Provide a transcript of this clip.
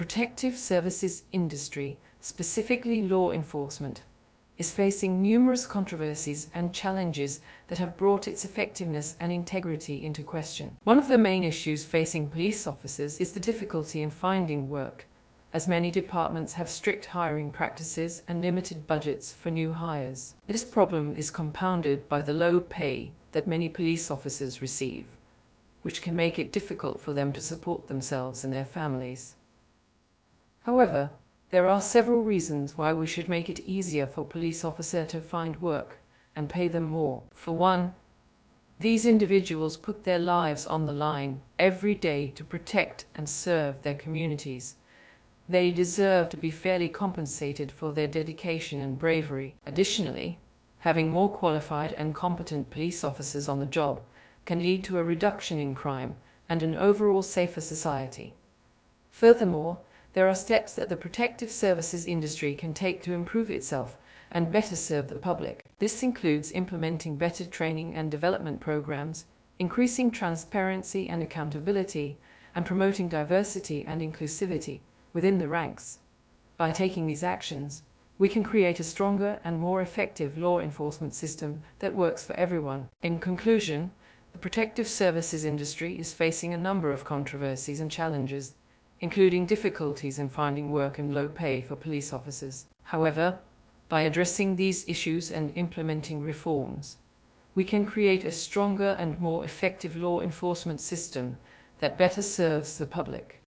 protective services industry, specifically law enforcement, is facing numerous controversies and challenges that have brought its effectiveness and integrity into question. One of the main issues facing police officers is the difficulty in finding work, as many departments have strict hiring practices and limited budgets for new hires. This problem is compounded by the low pay that many police officers receive, which can make it difficult for them to support themselves and their families. However, there are several reasons why we should make it easier for police officers to find work and pay them more. For one, these individuals put their lives on the line every day to protect and serve their communities. They deserve to be fairly compensated for their dedication and bravery. Additionally, having more qualified and competent police officers on the job can lead to a reduction in crime and an overall safer society. Furthermore, there are steps that the protective services industry can take to improve itself and better serve the public. This includes implementing better training and development programs, increasing transparency and accountability, and promoting diversity and inclusivity within the ranks. By taking these actions, we can create a stronger and more effective law enforcement system that works for everyone. In conclusion, the protective services industry is facing a number of controversies and challenges, including difficulties in finding work and low pay for police officers. However, by addressing these issues and implementing reforms, we can create a stronger and more effective law enforcement system that better serves the public.